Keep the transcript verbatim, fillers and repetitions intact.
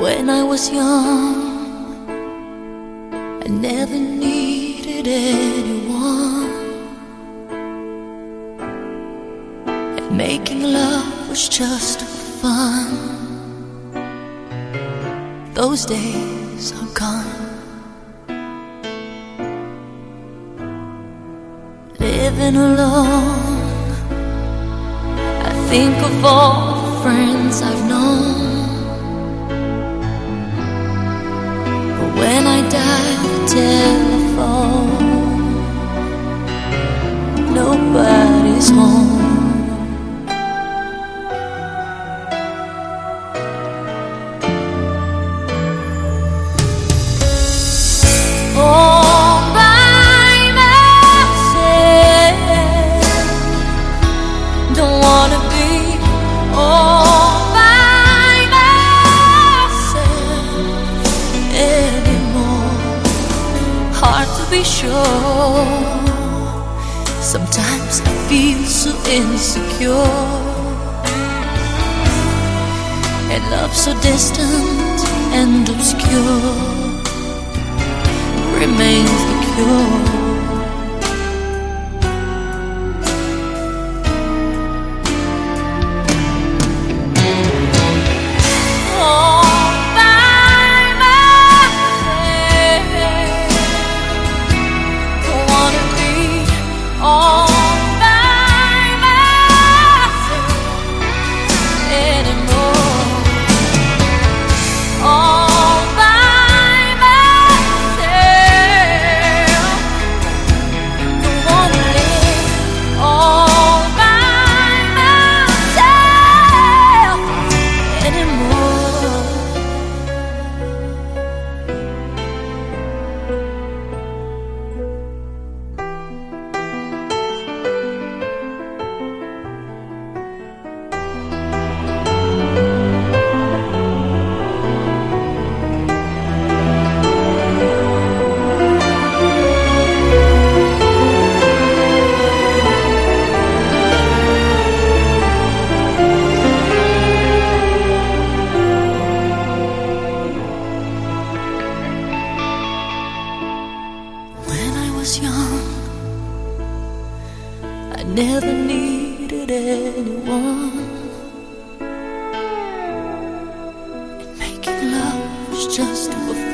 When I was young, I never needed anyone, and making love was just for fun. Those days are gone. Living alone, I think of all the friends I've known. But when I dial the telephone, nobody's home. All by myself, don't wanna be all by myself anymore. Hard to be sure. Sometimes I feel so insecure, and love so distant and obscure remains the cure. Young, I never needed anyone, and making love was just for